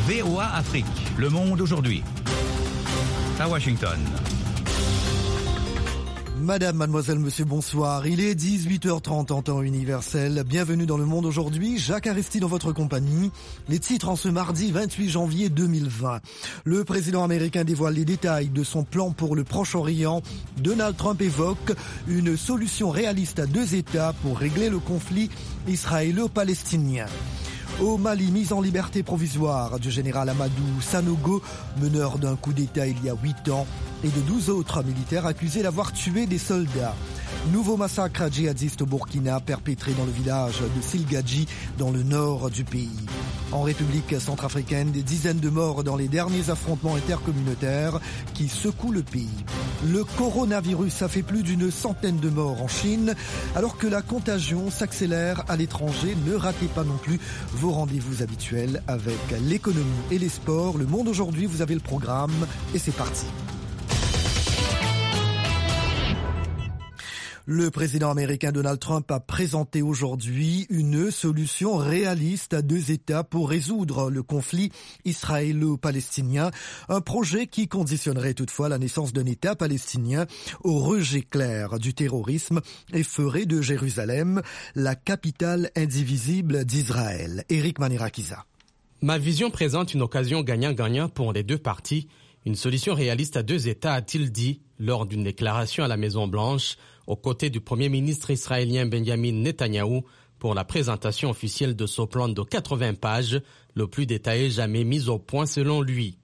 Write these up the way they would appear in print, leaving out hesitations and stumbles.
VOA Afrique, le monde aujourd'hui. À Washington. Madame, mademoiselle, monsieur, bonsoir. Il est 18h30 en temps universel. Bienvenue dans le monde aujourd'hui. Jacques Aristide dans votre compagnie. Les titres en ce mardi 28 janvier 2020. Le président américain dévoile les détails de son plan pour le Proche-Orient. Donald Trump évoque une solution réaliste à 2 États pour régler le conflit israélo-palestinien. Au Mali, mise en liberté provisoire du général Amadou Sanogo, meneur d'un coup d'État il y a 8 ans, et de 12 autres militaires accusés d'avoir tué des soldats. Nouveau massacre djihadiste au Burkina, perpétré dans le village de Silgadji, dans le nord du pays. En République centrafricaine, des dizaines de morts dans les derniers affrontements intercommunautaires qui secouent le pays. Le coronavirus a fait plus d'une centaine de morts en Chine, alors que la contagion s'accélère à l'étranger. Ne ratez pas non plus vos rendez-vous habituels avec l'économie et les sports. Le monde aujourd'hui, vous avez le programme et c'est parti. Le président américain Donald Trump a présenté aujourd'hui une solution réaliste à 2 États pour résoudre le conflit israélo-palestinien, un projet qui conditionnerait toutefois la naissance d'un État palestinien au rejet clair du terrorisme et ferait de Jérusalem la capitale indivisible d'Israël. Éric Manirakiza. Ma vision présente une occasion gagnant-gagnant pour les 2 parties, une solution réaliste à 2 États, a-t-il dit lors d'une déclaration à la Maison-Blanche, aux côtés du Premier ministre israélien Benjamin Netanyahou pour la présentation officielle de ce plan de 80 pages, le plus détaillé jamais mis au point selon lui.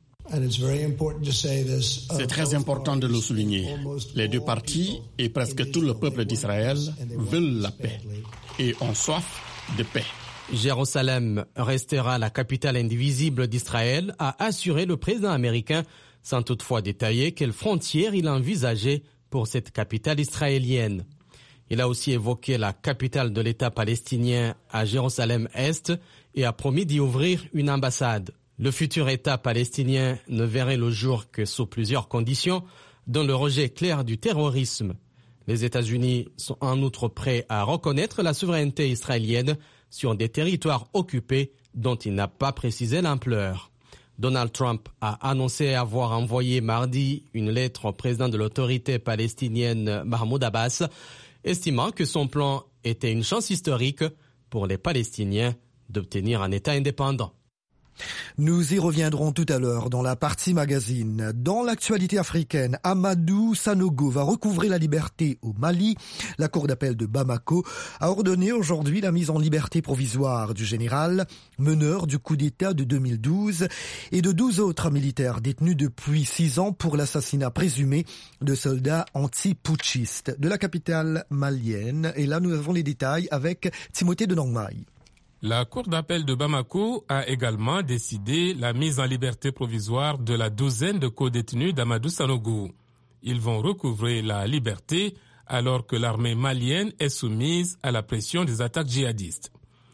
C'est très important de le souligner. Les 2 parties et presque tout le peuple d'Israël veulent la paix et ont soif de paix. Jérusalem restera la capitale indivisible d'Israël, a assuré le président américain, sans toutefois détailler quelles frontières il envisageait pour cette capitale israélienne. Il a aussi évoqué la capitale de l'État palestinien à Jérusalem-Est et a promis d'y ouvrir une ambassade. Le futur État palestinien ne verrait le jour que sous plusieurs conditions, dont le rejet clair du terrorisme. Les États-Unis sont en outre prêts à reconnaître la souveraineté israélienne sur des territoires occupés dont il n'a pas précisé l'ampleur. Donald Trump a annoncé avoir envoyé mardi une lettre au président de l'autorité palestinienne Mahmoud Abbas, estimant que son plan était une chance historique pour les Palestiniens d'obtenir un État indépendant. Nous y reviendrons tout à l'heure dans la partie magazine. Dans l'actualité africaine, Amadou Sanogo va recouvrer la liberté au Mali. La cour d'appel de Bamako a ordonné aujourd'hui la mise en liberté provisoire du général, meneur du coup d'État de 2012, et de 12 autres militaires détenus depuis 6 ans pour l'assassinat présumé de soldats anti-putschistes de la capitale malienne. Et là, nous avons les détails avec Timothée de Nangmaï. La cour d'appel de Bamako a également décidé la mise en liberté provisoire de la douzaine de co-détenus d'Amadou Sanogo. Ils vont recouvrer la liberté alors que l'armée malienne est soumise à la pression des attaques djihadistes.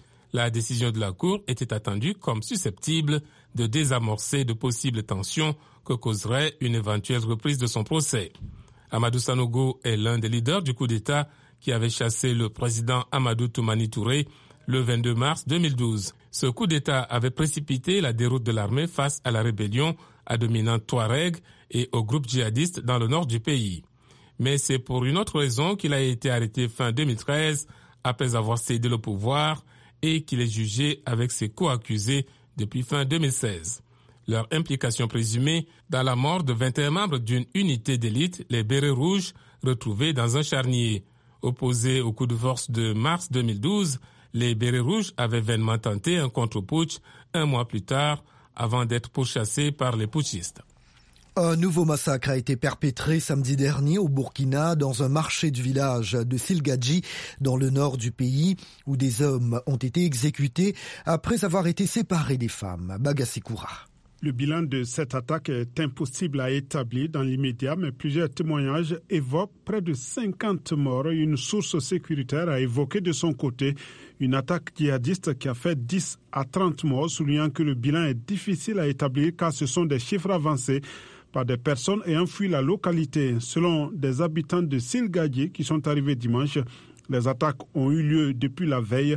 La décision de la cour était attendue comme susceptible de désamorcer de possibles tensions que causerait une éventuelle reprise de son procès. Amadou Sanogo est l'un des leaders du coup d'État qui avait chassé le président Amadou Toumani Touré le 22 mars 2012. Ce coup d'État avait précipité la déroute de l'armée face à la rébellion à dominante Touareg et aux groupes djihadistes dans le nord du pays. Mais c'est pour une autre raison qu'il a été arrêté fin 2013 après avoir cédé le pouvoir et qu'il est jugé avec ses co-accusés depuis fin 2016. Leur implication présumée dans la mort de 21 membres d'une unité d'élite, les Bérets Rouges, retrouvés dans un charnier. Opposés au coup de force de mars 2012, les Bérets Rouges avaient vainement tenté un contre-putsch 1 mois plus tard avant d'être pourchassés par les putschistes. Un nouveau massacre a été perpétré samedi dernier au Burkina dans un marché du village de Silgadji dans le nord du pays où des hommes ont été exécutés après avoir été séparés des femmes. Bagasikoura. Le bilan de cette attaque est impossible à établir dans l'immédiat, mais plusieurs témoignages évoquent près de 50 morts. Une source sécuritaire a évoqué de son côté une attaque djihadiste qui a fait 10 à 30 morts, soulignant que le bilan est difficile à établir car ce sont des chiffres avancés par des personnes ayant fui la localité. Selon des habitants de Silgadji qui sont arrivés dimanche, les attaques ont eu lieu depuis la veille.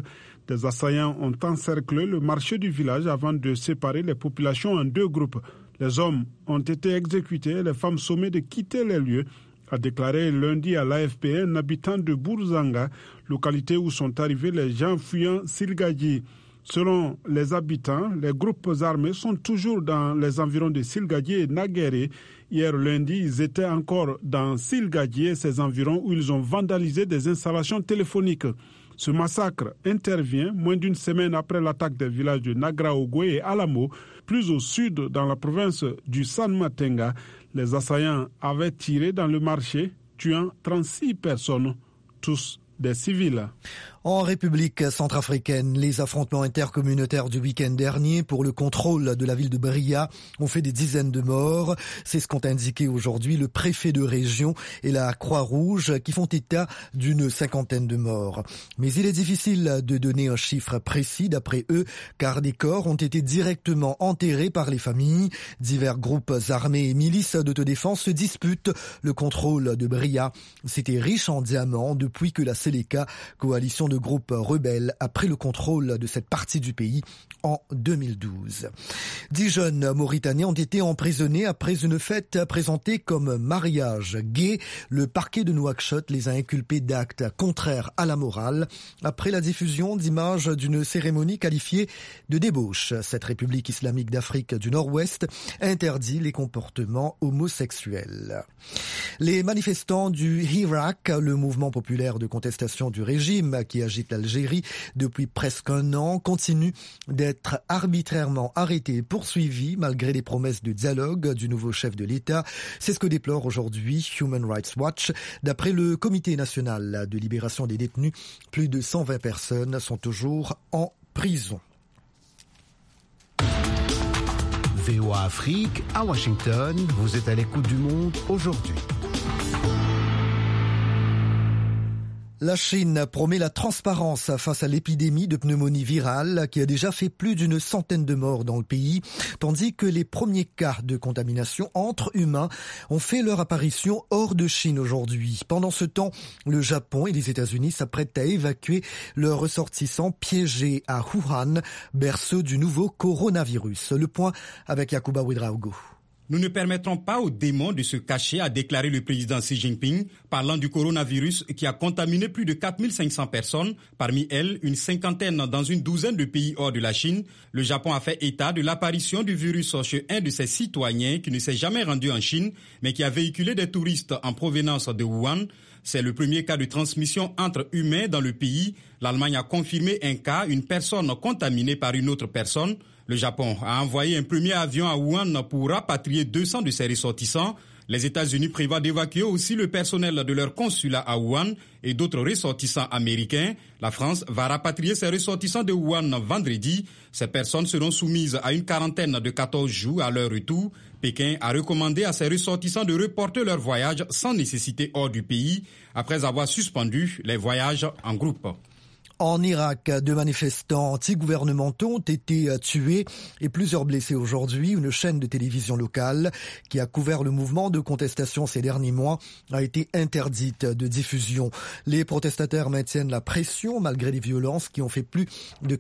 Des assaillants ont encerclé le marché du village avant de séparer les populations en 2 groupes. Les hommes ont été exécutés et les femmes sommées de quitter les lieux, a déclaré lundi à l'AFP un habitant de Bourzanga, localité où sont arrivés les gens fuyant Silgadji. Selon les habitants, les groupes armés sont toujours dans les environs de Silgadji et Naguéré. Hier lundi, ils étaient encore dans Silgadji et ses environs où ils ont vandalisé des installations téléphoniques. Ce massacre intervient moins d'une semaine après l'attaque des villages de Nagraogwe et Alamo, plus au sud dans la province du San Matenga. Les assaillants avaient tiré dans le marché, tuant 36 personnes, tous des civils. En République centrafricaine, les affrontements intercommunautaires du week-end dernier pour le contrôle de la ville de Bria ont fait des dizaines de morts. C'est ce qu'ont indiqué aujourd'hui le préfet de région et la Croix-Rouge qui font état d'une 50aine de morts. Mais il est difficile de donner un chiffre précis d'après eux car des corps ont été directement enterrés par les familles. Divers groupes armés et milices d'autodéfense se disputent le contrôle de Bria. C'était riche en diamants depuis que la Seleka, coalition de groupes rebelles, a pris le contrôle de cette partie du pays en 2012. 10 jeunes Mauritaniens ont été emprisonnés après une fête présentée comme mariage gay. Le parquet de Nouakchott les a inculpés d'actes contraires à la morale après la diffusion d'images d'une cérémonie qualifiée de débauche. Cette République islamique d'Afrique du Nord-Ouest interdit les comportements homosexuels. Les manifestants du Hirak, le mouvement populaire de contestation du régime qui agite l'Algérie depuis presque un an, continuent d'être arbitrairement arrêtés et poursuivis malgré les promesses de dialogue du nouveau chef de l'État. C'est ce que déplore aujourd'hui Human Rights Watch. D'après le Comité national de libération des détenus, plus de 120 personnes sont toujours en prison. VOA Afrique, à Washington, vous êtes à l'écoute du monde aujourd'hui. La Chine promet la transparence face à l'épidémie de pneumonie virale qui a déjà fait plus d'une centaine de morts dans le pays, tandis que les premiers cas de contamination entre humains ont fait leur apparition hors de Chine aujourd'hui. Pendant ce temps, le Japon et les États-Unis s'apprêtent à évacuer leurs ressortissants piégés à Wuhan, berceau du nouveau coronavirus. Le point avec Yacouba Ouedraogo. Nous ne permettrons pas aux démons de se cacher, a déclaré le président Xi Jinping, parlant du coronavirus qui a contaminé plus de 4500 personnes, parmi elles une cinquantaine dans une douzaine de pays hors de la Chine. Le Japon a fait état de l'apparition du virus chez un de ses citoyens qui ne s'est jamais rendu en Chine, mais qui a véhiculé des touristes en provenance de Wuhan. C'est le premier cas de transmission entre humains dans le pays. L'Allemagne a confirmé un cas, une personne contaminée par une autre personne. Le Japon a envoyé un premier avion à Wuhan pour rapatrier 200 de ses ressortissants. Les États-Unis prévoient d'évacuer aussi le personnel de leur consulat à Wuhan et d'autres ressortissants américains. La France va rapatrier ses ressortissants de Wuhan vendredi. Ces personnes seront soumises à une quarantaine de 14 jours à leur retour. Pékin a recommandé à ses ressortissants de reporter leur voyage sans nécessité hors du pays, après avoir suspendu les voyages en groupe. En Irak, 2 manifestants anti-gouvernementaux ont été tués et plusieurs blessés aujourd'hui. Une chaîne de télévision locale qui a couvert le mouvement de contestation ces derniers mois a été interdite de diffusion. Les protestataires maintiennent la pression malgré les violences qui ont fait plus de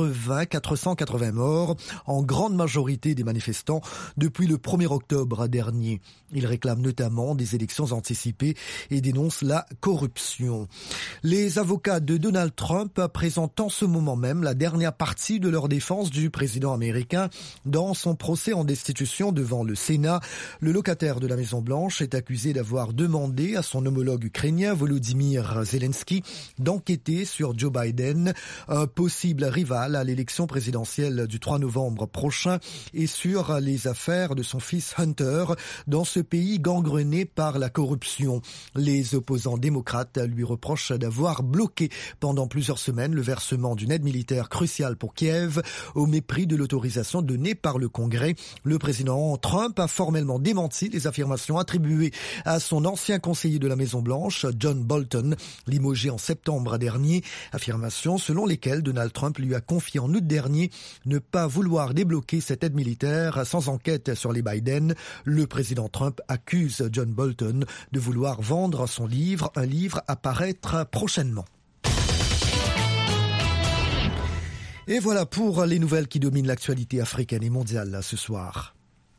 480 morts, en grande majorité des manifestants depuis le 1er octobre dernier. Ils réclament notamment des élections anticipées et dénoncent la corruption. Les avocats de Donald Trump présentent en ce moment même la dernière partie de leur défense du président américain dans son procès en destitution devant le Sénat. Le locataire de la Maison-Blanche est accusé d'avoir demandé à son homologue ukrainien Volodymyr Zelensky d'enquêter sur Joe Biden, un possible rival à l'élection présidentielle du 3 novembre prochain, et sur les affaires de son fils Hunter dans ce pays gangrené par la corruption. Les opposants démocrates lui reprochent d'avoir bloqué pendant plusieurs semaine le versement d'une aide militaire cruciale pour Kiev au mépris de l'autorisation donnée par le Congrès. Le président Trump a formellement démenti les affirmations attribuées à son ancien conseiller de la Maison-Blanche, John Bolton, limogé en septembre dernier. Affirmations selon lesquelles Donald Trump lui a confié en août dernier ne pas vouloir débloquer cette aide militaire sans enquête sur les Biden. Le président Trump accuse John Bolton de vouloir vendre son livre, un livre à paraître prochainement. Et voilà pour les nouvelles qui dominent l'actualité africaine et mondiale ce soir.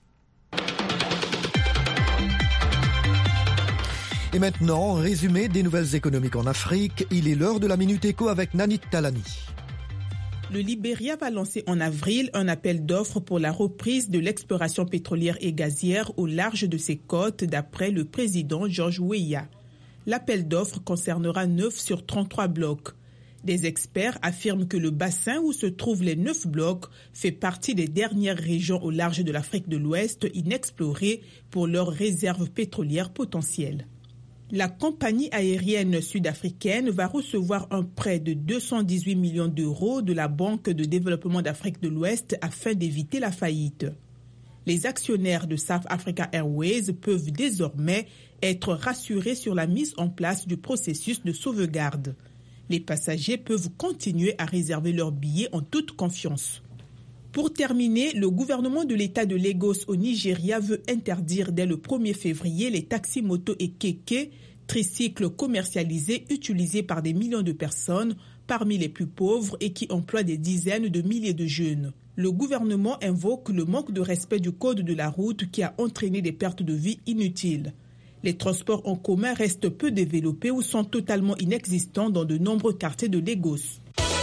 Et maintenant, résumé des nouvelles économiques en Afrique. Il est l'heure de la Minute Éco avec Nanit Talani. Le Libéria va lancer en avril un appel d'offres pour la reprise de l'exploration pétrolière et gazière au large de ses côtes, d'après le président George Weah. L'appel d'offres concernera 9 sur 33 blocs. Des experts affirment que le bassin où se trouvent les 9 blocs fait partie des dernières régions au large de l'Afrique de l'Ouest inexplorées pour leurs réserves pétrolières potentielles. La compagnie aérienne sud-africaine va recevoir un prêt de 218 millions d'euros de la Banque de développement d'Afrique de l'Ouest afin d'éviter la faillite. Les actionnaires de South Africa Airways peuvent désormais être rassurés sur la mise en place du processus de sauvegarde. Les passagers peuvent continuer à réserver leurs billets en toute confiance. Pour terminer, le gouvernement de l'État de Lagos au Nigeria veut interdire dès le 1er février les taxis motos et kékés, tricycles commercialisés utilisés par des millions de personnes parmi les plus pauvres et qui emploient des dizaines de milliers de jeunes. Le gouvernement invoque le manque de respect du code de la route qui a entraîné des pertes de vie inutiles. Les transports en commun restent peu développés ou sont totalement inexistants dans de nombreux quartiers de Lagos.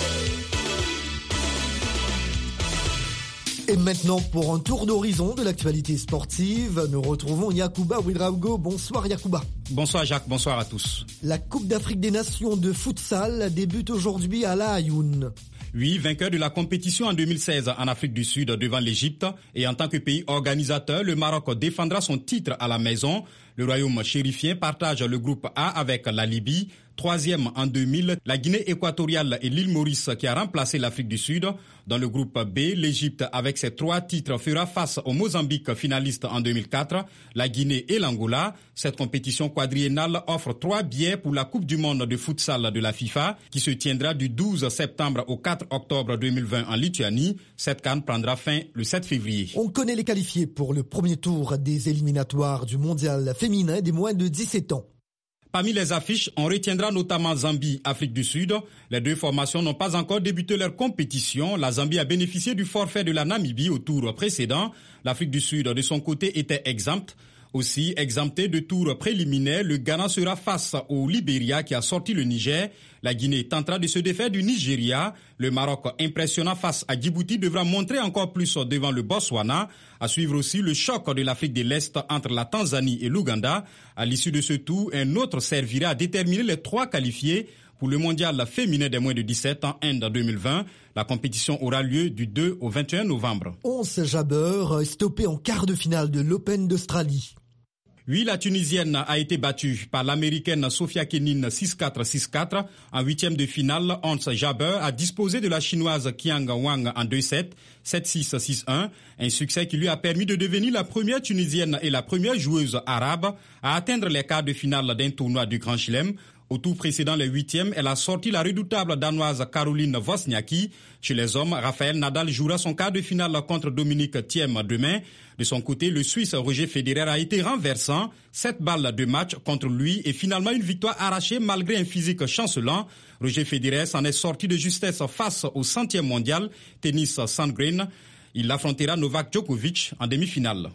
Et maintenant, pour un tour d'horizon de l'actualité sportive, nous retrouvons Yacouba Ouedraogo. Bonsoir Yacouba. Bonsoir Jacques, bonsoir à tous. La Coupe d'Afrique des Nations de futsal débute aujourd'hui à La Hayoun. Oui, vainqueur de la compétition en 2016 en Afrique du Sud devant l'Égypte, et en tant que pays organisateur, le Maroc défendra son titre à la maison. Le royaume chérifien partage le groupe A avec la Libye. Troisième en 2000, la Guinée équatoriale et l'île Maurice qui a remplacé l'Afrique du Sud. Dans le groupe B, l'Égypte avec ses 3 titres fera face au Mozambique finaliste en 2004, la Guinée et l'Angola. Cette compétition quadriennale offre 3 billets pour la Coupe du monde de futsal de la FIFA qui se tiendra du 12 septembre au 4 octobre 2020 en Lituanie. Cette CAN prendra fin le 7 février. On connaît les qualifiés pour le premier tour des éliminatoires du mondial féminin des moins de 17 ans. Parmi les affiches, on retiendra notamment Zambie, Afrique du Sud. Les 2 formations n'ont pas encore débuté leur compétition. La Zambie a bénéficié du forfait de la Namibie au tour précédent. L'Afrique du Sud, de son côté, était exempte. Aussi, exempté de tour préliminaire, le Ghana sera face au Libéria qui a sorti le Niger. La Guinée tentera de se défaire du Nigeria. Le Maroc, impressionnant face à Djibouti, devra montrer encore plus devant le Botswana. À suivre aussi le choc de l'Afrique de l'Est entre la Tanzanie et l'Ouganda. À l'issue de ce tour, un autre servira à déterminer les 3 qualifiés pour le mondial féminin des moins de 17 ans, Inde 2020. La compétition aura lieu du 2 au 21 novembre. 11 Jabeur stoppé en quart de finale de l'Open d'Australie. Oui, la Tunisienne a été battue par l'Américaine Sofia Kenin 6-4, 6-4. En 8e de finale, Ons Jabeur a disposé de la Chinoise Qiang Wang en 2-7, 7-6, 6-1. Un succès qui lui a permis de devenir la première Tunisienne et la première joueuse arabe à atteindre les quarts de finale d'un tournoi du Grand Chelem. Au tour précédent, les 8e, elle a sorti la redoutable danoise Caroline Wozniacki. Chez les hommes, Rafael Nadal jouera son quart de finale contre Dominique Thiem demain. De son côté, le Suisse Roger Federer a été renversant. 7 balles de match contre lui et finalement une victoire arrachée malgré un physique chancelant. Roger Federer s'en est sorti de justesse face au 100e mondial, Tennis Sandgren. Il affrontera Novak Djokovic en demi-finale.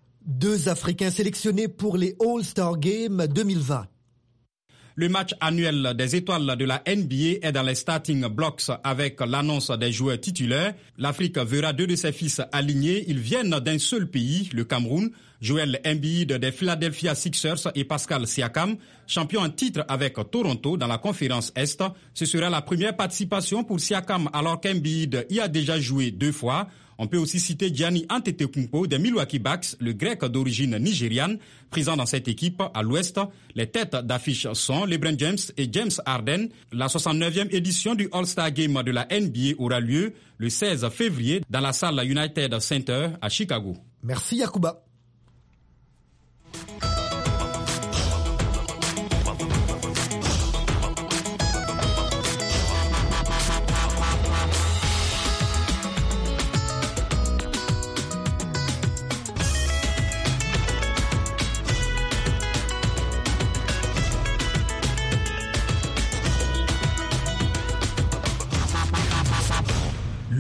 2 Africains sélectionnés pour les All-Star Games 2020. Le match annuel des étoiles de la NBA est dans les starting blocks avec l'annonce des joueurs titulaires. L'Afrique verra 2 de ses fils alignés. Ils viennent d'un seul pays, le Cameroun. Joel Embiid des Philadelphia Sixers et Pascal Siakam, champion en titre avec Toronto dans la conférence Est. Ce sera la première participation pour Siakam alors qu'Embiid y a déjà joué 2 fois. On peut aussi citer Giannis Antetokounmpo des Milwaukee Bucks, le grec d'origine nigériane, présent dans cette équipe à l'Ouest. Les têtes d'affiche sont LeBron James et James Harden. La 69e édition du All-Star Game de la NBA aura lieu le 16 février dans la salle United Center à Chicago. Merci Yacouba.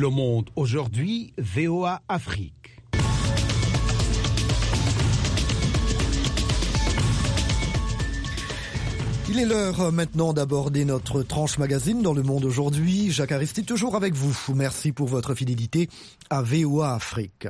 Le Monde aujourd'hui, VOA Afrique. Il est l'heure maintenant d'aborder notre tranche magazine dans Le Monde aujourd'hui. Jacques Aristide, toujours avec vous. Merci pour votre fidélité à VOA Afrique.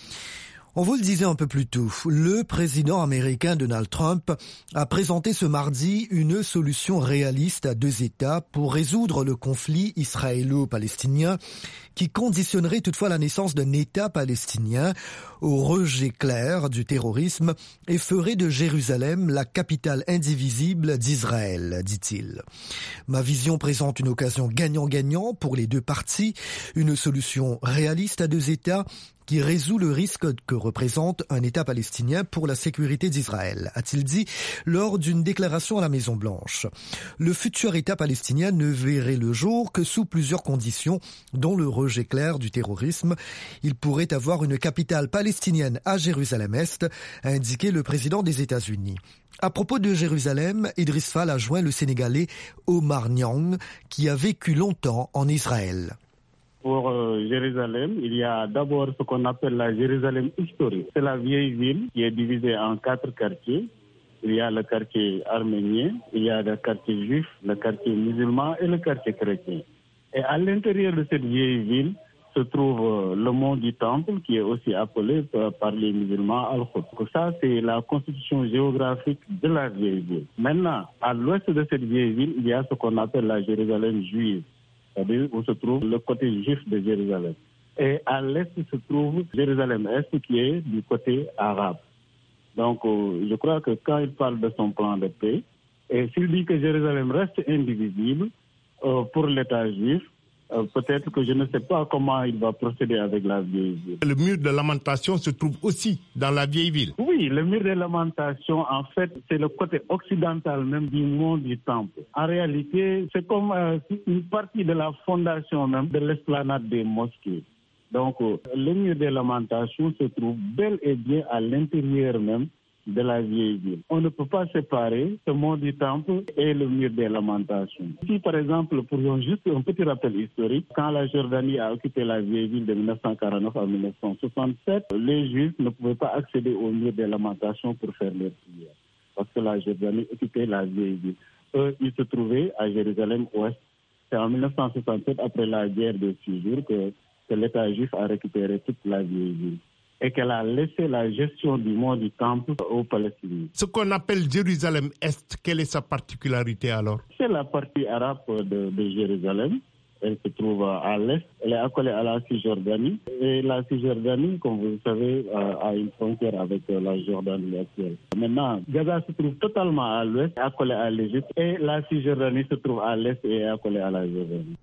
On vous le disait un peu plus tôt, le président américain Donald Trump a présenté ce mardi une solution réaliste à 2 États pour résoudre le conflit israélo-palestinien qui conditionnerait toutefois la naissance d'un État palestinien au rejet clair du terrorisme et ferait de Jérusalem la capitale indivisible d'Israël, dit-il. Ma vision présente une occasion gagnant-gagnant pour les 2 parties, une solution réaliste à 2 États qui résout le risque que représente un État palestinien pour la sécurité d'Israël, a-t-il dit lors d'une déclaration à la Maison-Blanche. Le futur État palestinien ne verrait le jour que sous plusieurs conditions, dont le rejet clair du terrorisme. Il pourrait avoir une capitale palestinienne à Jérusalem-Est, a indiqué le président des États-Unis. À propos de Jérusalem, Idriss Fall a joint le Sénégalais Omar Niang, qui a vécu longtemps en Israël. Pour Jérusalem, il y a d'abord ce qu'on appelle la Jérusalem historique. C'est la vieille ville qui est divisée en 4 quartiers. Il y a le quartier arménien, il y a le quartier juif, le quartier musulman et le quartier chrétien. Et à l'intérieur de cette vieille ville se trouve le mont du Temple, qui est aussi appelé par les musulmans Al-Quds. Ça, c'est la constitution géographique de la vieille ville. Maintenant, à l'ouest de cette vieille ville, il y a ce qu'on appelle la Jérusalem juive, c'est-à-dire où se trouve le côté juif de Jérusalem. Et à l'est se trouve Jérusalem-Est, qui est du côté arabe. Donc, je crois que quand il parle de son plan de paix, et s'il dit que Jérusalem reste indivisible pour l'État juif, peut-être que je ne sais pas comment il va procéder avec la vieille ville. Le mur de lamentation se trouve aussi dans la vieille ville. Oui, le mur de lamentation, en fait, c'est le côté occidental même du mont du Temple. En réalité, c'est comme une partie de la fondation même de l'esplanade des mosquées. Donc, le mur de lamentation se trouve bel et bien à l'intérieur même de la vieille ville. On ne peut pas séparer ce mont du Temple et le mur des lamentations. Si, par exemple, pour juste un petit rappel historique, quand la Jordanie a occupé la vieille ville de 1949 à 1967, les Juifs ne pouvaient pas accéder au mur des lamentations pour faire leurs prières, parce que la Jordanie occupait la vieille ville. Eux, ils se trouvaient à Jérusalem-Ouest. C'est en 1967, après la guerre de 6 jours, que l'État juif a récupéré toute la vieille ville et qu'elle a laissé la gestion du mont du Temple aux Palestiniens. Ce qu'on appelle Jérusalem-Est, quelle est sa particularité alors? C'est la partie arabe de Jérusalem. Elle se trouve à l'est. Elle est accolée à la Cisjordanie. Et la Cisjordanie, comme vous le savez, a une frontière avec la Jordanie actuelle. Maintenant, Gaza se trouve totalement à l'ouest, accolée à l'Égypte. Et la Cisjordanie se trouve à l'est et est accolée à la Jordanie.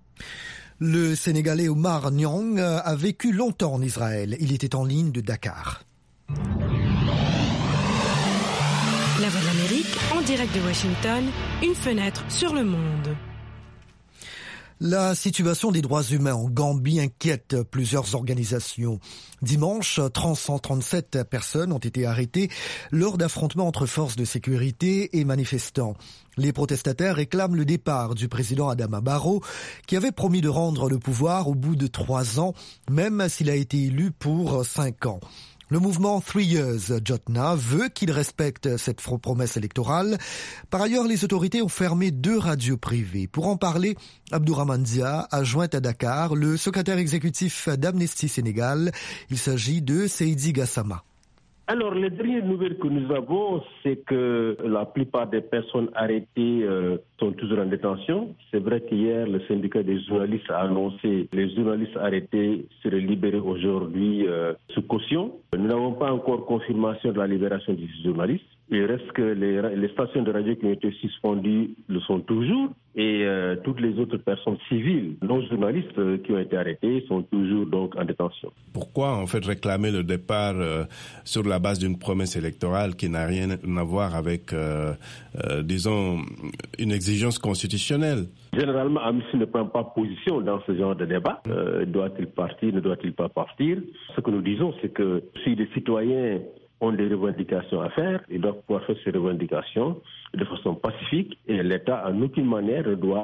Le Sénégalais Omar Niang a vécu longtemps en Israël. Il était en ligne de Dakar. La Voix de l'Amérique, en direct de Washington, une fenêtre sur le monde. La situation des droits humains en Gambie inquiète plusieurs organisations. Dimanche, 137 personnes ont été arrêtées lors d'affrontements entre forces de sécurité et manifestants. Les protestataires réclament le départ du président Adama Barrow, qui avait promis de rendre le pouvoir au bout de 3 ans, même s'il a été élu pour 5 ans. Le mouvement 3 Years Jotna veut qu'il respecte cette promesse électorale. Par ailleurs, les autorités ont fermé 2 radios privées. Pour en parler, Abdourahmane Dia a joint à Dakar le secrétaire exécutif d'Amnesty Sénégal. Il s'agit de Seydi Gassama. Alors, les dernières nouvelles que nous avons, c'est que la plupart des personnes arrêtées sont toujours en détention. C'est vrai qu'hier, le syndicat des journalistes a annoncé que les journalistes arrêtés seraient libérés aujourd'hui sous caution. Nous n'avons pas encore confirmation de la libération des journalistes. Il reste que les stations de radio qui ont été suspendues le sont toujours. Et toutes les autres personnes civiles, non journalistes qui ont été arrêtées sont toujours donc en détention. Pourquoi en fait réclamer le départ sur la base d'une promesse électorale qui n'a rien à voir avec, disons, une exigence constitutionnelle? Généralement, Amnesty ne prend pas position dans ce genre de débat. Doit-il partir, ne doit-il pas partir? Ce que nous disons, c'est que si les citoyens ont des revendications à faire, ils doivent pouvoir faire ces revendications de façon pacifique et l'État en aucune manière ne doit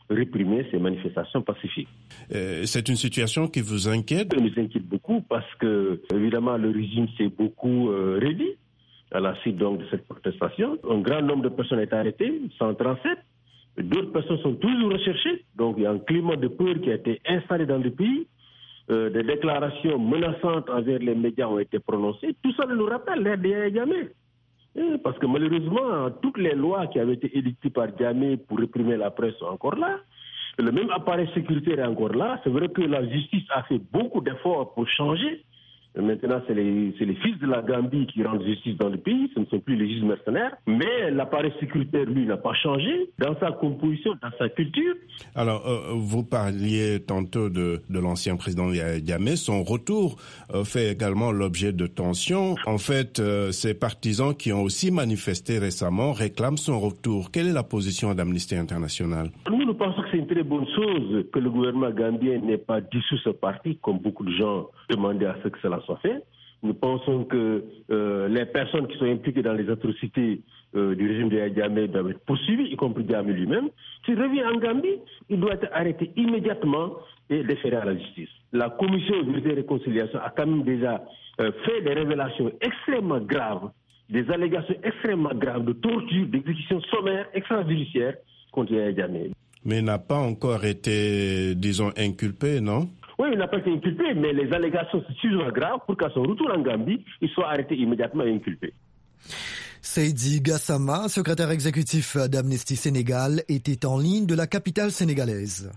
réprimer ces manifestations pacifiques. C'est une situation qui vous inquiète? Ça nous inquiète beaucoup parce que, évidemment, le régime s'est beaucoup réduit à la suite donc de cette protestation. Un grand nombre de personnes est arrêté, 137. D'autres personnes sont toujours recherchées. Donc, il y a un climat de peur qui a été installé dans le pays. Des déclarations menaçantes envers les médias ont été prononcées. Tout ça nous rappelle l'ère de Yahya Jammeh. Parce que malheureusement, toutes les lois qui avaient été édictées par Jammeh pour réprimer la presse sont encore là. Le même appareil sécuritaire est encore là. C'est vrai que la justice a fait beaucoup d'efforts pour changer. Maintenant, c'est les fils de la Gambie qui rendent justice dans le pays, ce ne sont plus les juges mercenaires. Mais l'appareil sécuritaire, lui, n'a pas changé dans sa composition, dans sa culture. Alors, vous parliez tantôt de l'ancien président Jammeh. Son retour fait également l'objet de tensions. En fait, ses partisans qui ont aussi manifesté récemment réclament son retour. Quelle est la position d'Amnesty International? Nous pensons que c'est une très bonne chose que le gouvernement gambien n'ait pas dissous ce parti, comme beaucoup de gens demandaient à ce que cela soit fait. Nous pensons que les personnes qui sont impliquées dans les atrocités du régime de Yahya Jammeh doivent être poursuivies, y compris Jammeh lui-même. S'il revient en Gambie, il doit être arrêté immédiatement et déféré à la justice. La commission de vérité et réconciliation a quand même déjà fait des révélations extrêmement graves, des allégations extrêmement graves de torture, d'exécution sommaire, extrajudiciaire contre Yahya Jammeh. Mais il n'a pas encore été, disons, inculpé, non? Oui, il n'a pas été inculpé, mais les allégations sont suffisamment graves pour qu'à son retour en Gambie, il soit arrêté immédiatement et inculpé. Seydi Gassama, secrétaire exécutif d'Amnesty Sénégal, était en ligne de la capitale sénégalaise.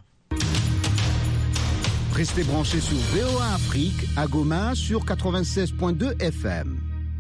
Restez branchés sur VOA Afrique à Goma sur 96.2 FM.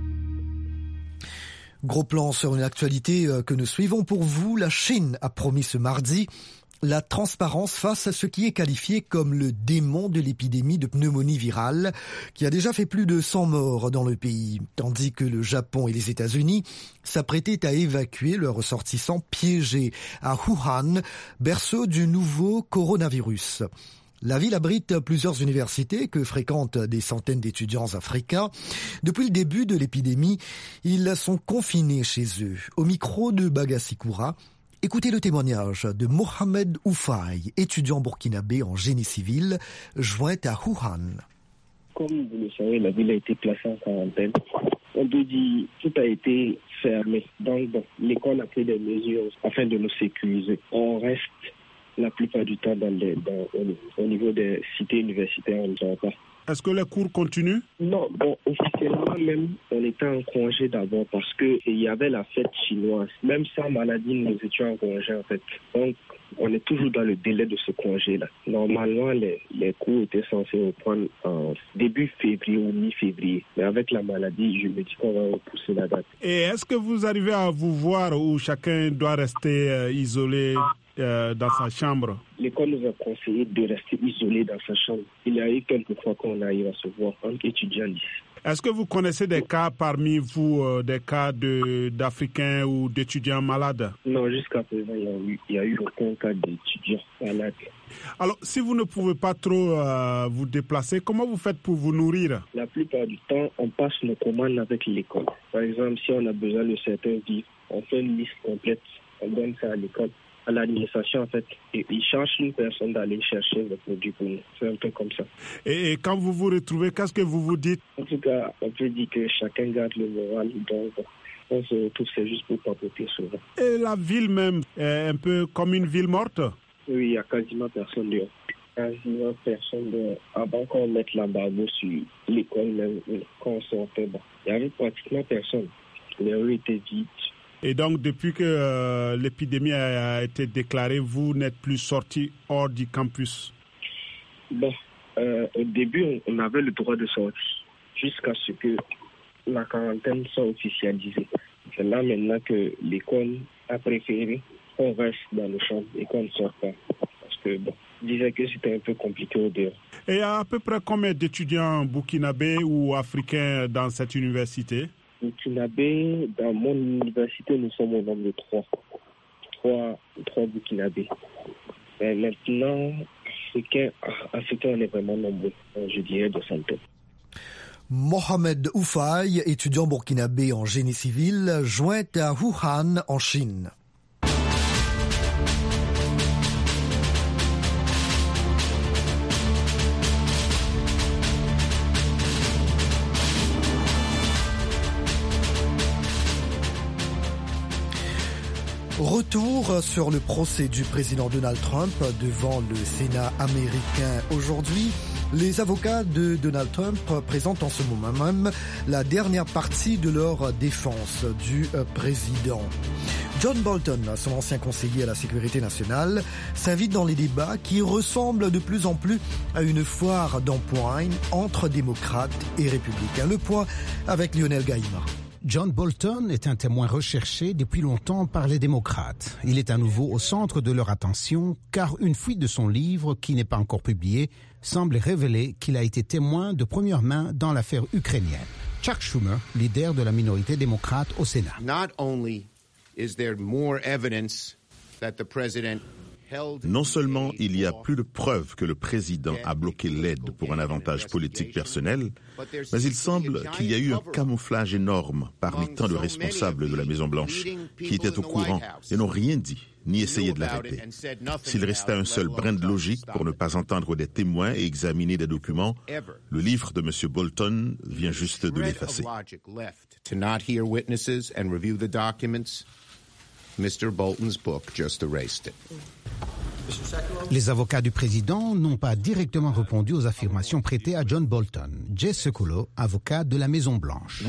Gros plan sur une actualité que nous suivons pour vous. La Chine a promis ce mardi la transparence face à ce qui est qualifié comme le démon de l'épidémie de pneumonie virale qui a déjà fait plus de 100 morts dans le pays, tandis que le Japon et les États-Unis s'apprêtaient à évacuer leurs ressortissants piégés à Wuhan, berceau du nouveau coronavirus. La ville abrite plusieurs universités que fréquentent des centaines d'étudiants africains. Depuis le début de l'épidémie, ils sont confinés chez eux. Au micro de Bagassi-Koura, écoutez le témoignage de Mohamed Oufaï, étudiant burkinabé en génie civil, joint à Wuhan. Comme vous le savez, la ville a été placée en quarantaine. On peut dire tout a été fermé. Donc, l'école a pris des mesures afin de nous sécuriser. On reste la plupart du temps au niveau des cités universitaires, on ne sort pas. Est-ce que les cours continuent? Non, officiellement même, on était en congé d'abord parce qu'il y avait la fête chinoise. Même sans maladie, nous étions en congé en fait. Donc, on est toujours dans le délai de ce congé-là. Normalement, les cours étaient censés reprendre en début février ou mi-février. Mais avec la maladie, je me dis qu'on va repousser la date. Et est-ce que vous arrivez à vous voir où chacun doit rester isolé dans sa chambre? L'école nous a conseillé de rester isolé dans sa chambre. Il y a eu quelques fois qu'on arrive à se voir entre étudiants ici. Est-ce que vous connaissez des cas parmi vous, des cas d'Africains ou d'étudiants malades? Non, jusqu'à présent, il n'y a eu aucun cas d'étudiants malades. Alors, si vous ne pouvez pas trop vous déplacer, comment vous faites pour vous nourrir? La plupart du temps, on passe nos commandes avec l'école. Par exemple, si on a besoin de certains vivres, on fait une liste complète, on donne ça à l'école. À l'administration, en fait, et ils cherchent une personne d'aller chercher le produit pour nous. C'est un peu comme ça. Et quand vous vous retrouvez, qu'est-ce que vous vous dites? En tout cas, on peut dire que chacun garde le moral. Donc, on se retrouve, c'est juste pour papoter souvent. Et la ville même est un peu comme une ville morte? Oui, il n'y a quasiment personne dehors. Quasiment personne dehors. Avant qu'on mette l'embargo sur l'école même, quand on sortait, il n'y avait pratiquement personne. Les rues étaient vides. Et donc, depuis que l'épidémie a été déclarée, vous n'êtes plus sorti hors du campus? Au début, on avait le droit de sortir jusqu'à ce que la quarantaine soit officialisée. C'est là maintenant que l'école a préféré qu'on reste dans le champ et qu'on ne sorte pas. Parce que, je disais que c'était un peu compliqué au dehors. Et à peu près combien d'étudiants burkinabés ou africains dans cette université? Burkinabé, dans mon université, nous sommes au nombre de 3. 3 burkinabés. Mais maintenant, africains, on est vraiment nombreux. Je dirais de centaines. Mohamed Oufaï, étudiant burkinabé en génie civil, joint à Wuhan, en Chine. Retour sur le procès du président Donald Trump devant le Sénat américain aujourd'hui. Les avocats de Donald Trump présentent en ce moment même la dernière partie de leur défense du président. John Bolton, son ancien conseiller à la sécurité nationale, s'invite dans les débats qui ressemblent de plus en plus à une foire d'empoigne entre démocrates et républicains. Le point avec Lionel Gaïma. John Bolton est un témoin recherché depuis longtemps par les démocrates. Il est à nouveau au centre de leur attention car une fuite de son livre, qui n'est pas encore publié, semble révéler qu'il a été témoin de première main dans l'affaire ukrainienne. Chuck Schumer, leader de la minorité démocrate au Sénat. Non seulement il y a plus de preuves que le président a bloqué l'aide pour un avantage politique personnel, mais il semble qu'il y a eu un camouflage énorme parmi tant de responsables de la Maison-Blanche qui étaient au courant et n'ont rien dit, ni essayé de l'arrêter. S'il restait un seul brin de logique pour ne pas entendre des témoins et examiner des documents, le livre de M. Bolton vient juste de l'effacer. Mr. Bolton's book just erased it. Les avocats du président n'ont pas directement répondu aux affirmations prêtées à John Bolton. Jay Sekulow, avocat de la Maison-Blanche.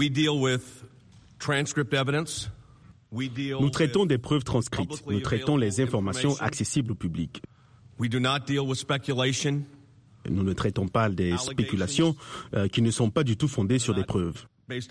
Nous traitons des preuves transcrites. Nous traitons les informations accessibles au public. Nous ne traitons pas des spéculations qui ne sont pas du tout fondées sur des preuves.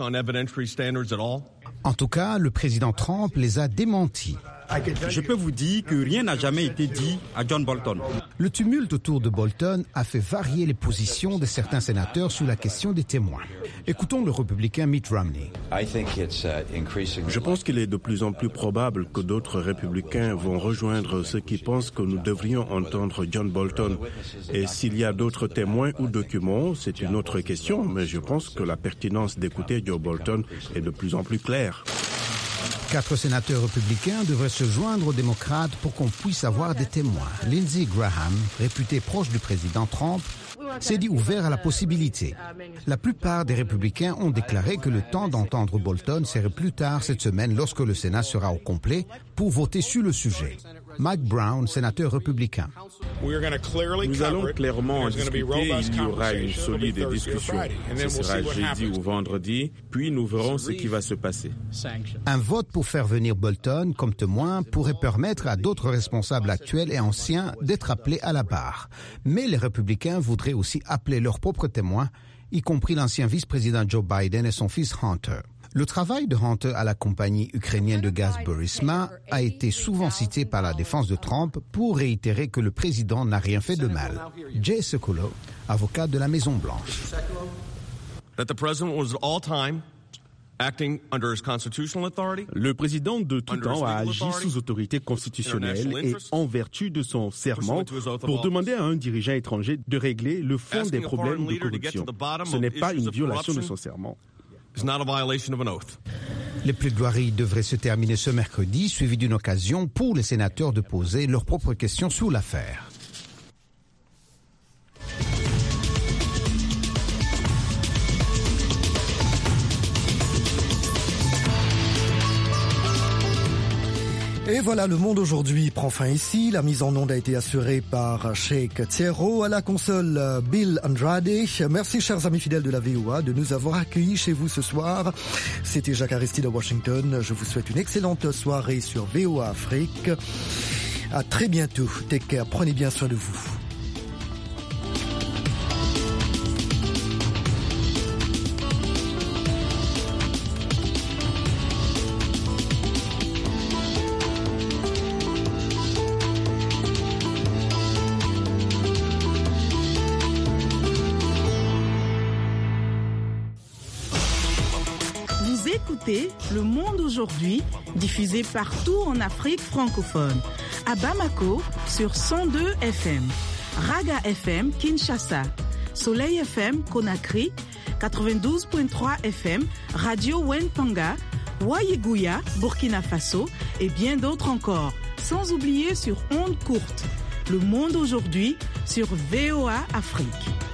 En tout cas, le président Trump les a démentis. Je peux vous dire que rien n'a jamais été dit à John Bolton. Le tumulte autour de Bolton a fait varier les positions de certains sénateurs sur la question des témoins. Écoutons le républicain Mitt Romney. Je pense qu'il est de plus en plus probable que d'autres républicains vont rejoindre ceux qui pensent que nous devrions entendre John Bolton. Et s'il y a d'autres témoins ou documents, c'est une autre question, mais je pense que la pertinence d'écouter Joe Bolton est de plus en plus claire. 4 sénateurs républicains devraient se joindre aux démocrates pour qu'on puisse avoir des témoins. Lindsey Graham, réputé proche du président Trump, s'est dit ouvert à la possibilité. La plupart des républicains ont déclaré que le temps d'entendre Bolton serait plus tard cette semaine lorsque le Sénat sera au complet pour voter sur le sujet. Mike Brown, sénateur républicain. Nous allons clairement en discuter, il y aura une solide discussion. Ce sera jeudi ou vendredi, puis nous verrons ce qui va se passer. Un vote pour faire venir Bolton comme témoin pourrait permettre à d'autres responsables actuels et anciens d'être appelés à la barre. Mais les républicains voudraient aussi appeler leurs propres témoins, y compris l'ancien vice-président Joe Biden et son fils Hunter. Le travail de Hunter à la compagnie ukrainienne de gaz Burisma a été souvent cité par la défense de Trump pour réitérer que le président n'a rien fait de mal. Jay Sekulow, avocat de la Maison-Blanche. Le président de tout temps a agi sous autorité constitutionnelle et en vertu de son serment pour demander à un dirigeant étranger de régler le fond des problèmes de corruption. Ce n'est pas une violation de son serment. Les plaidoiries devraient se terminer ce mercredi, suivi d'une occasion pour les sénateurs de poser leurs propres questions sur l'affaire. Et voilà, le monde aujourd'hui prend fin ici. La mise en onde a été assurée par Sheikh Thierro, à la console Bill Andrade. Merci, chers amis fidèles de la VOA, de nous avoir accueillis chez vous ce soir. C'était Jacques Aristide à Washington. Je vous souhaite une excellente soirée sur VOA Afrique. À très bientôt. Take care. Prenez bien soin de vous. Le Monde aujourd'hui, diffusé partout en Afrique francophone. À Bamako, sur 102 FM. Raga FM, Kinshasa. Soleil FM, Conakry. 92.3 FM, Radio Wenpanga. Wayeguya, Burkina Faso. Et bien d'autres encore. Sans oublier sur ondes courtes. Le Monde aujourd'hui, sur VOA Afrique.